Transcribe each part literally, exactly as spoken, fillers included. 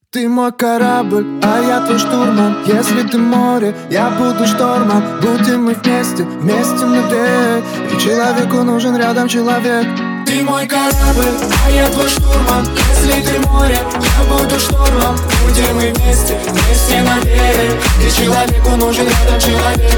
Ты мой корабль, а я твой штурман. Если ты море, я буду штормом. Будем мы вместе, вместе навек. И человеку нужен рядом человек. Ты мой корабль, а я твой штурман. Если ты море, я буду штормом. Будем мы вместе, вместе навек. И человеку нужен рядом человек.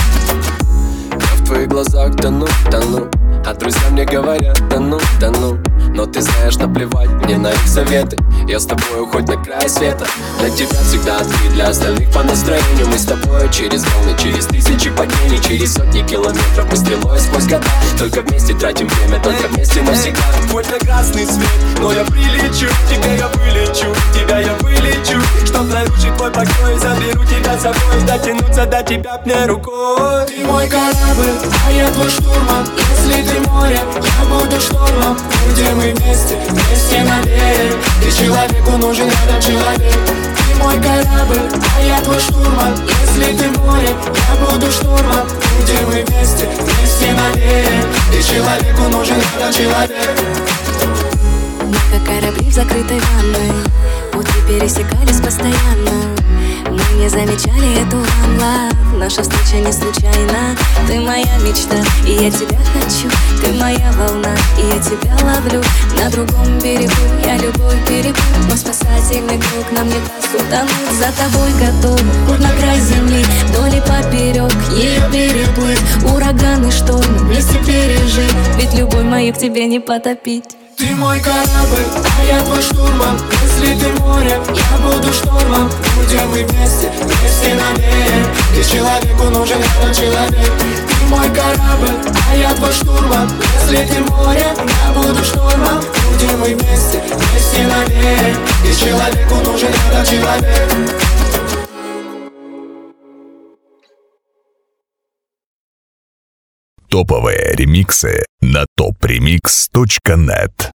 Я в твоих глазах тону, тону. А друзья мне говорят, да ну, да ну. Но ты знаешь, наплевать мне на их советы. Я с тобой хоть на край света. Для тебя всегда открыт, для остальных по настроению. Мы с тобой через волны, через тысячи падений, через сотни километров мы стрелой сквозь года. Только вместе тратим время, только вместе навсегда. Твой прекрасный свет, но я прилечу. Тебя я вылечу, тебя я вылечу. Чтоб нарушить твой покой, заберу тебя с собой. Дотянуться до тебя мне рукой. Ты мой корабль, а я твой штурман. Если ты море, я буду штормом. Будем мы вместе, вместе навек. И человеку нужен рядом человек. Ты мой корабль, а я твой штурман. Если ты море, я буду штормом. Будем мы вместе, вместе навек. И человеку нужен рядом человек. Мы как корабли в закрытой ванной. Пути пересекались постоянно. Мы не замечали эту one love. Наша встреча не случайна. Ты моя мечта, и я тебя хочу. Ты моя волна, и я тебя ловлю. На другом берегу я любовь берегу. Мой спасательный круг нам не даст утонуть. За тобой готов, путь на край земли. Вдоль и поперек ее переплыть. Ураганы, шторм вместе пережить. Ведь любовь мою к тебе не потопить. Ты мой корабль, а я твой штурман. Если ты море, я буду штормом. Будем мы вместе, вместе навек. И человеку нужен рядом человек. Ты мой корабль, а я твой штурман. Если ты море, я буду штормом. Будем мы вместе, вместе навек. И человеку нужен рядом человек. Топовые ремиксы на топ ремикс точка нет.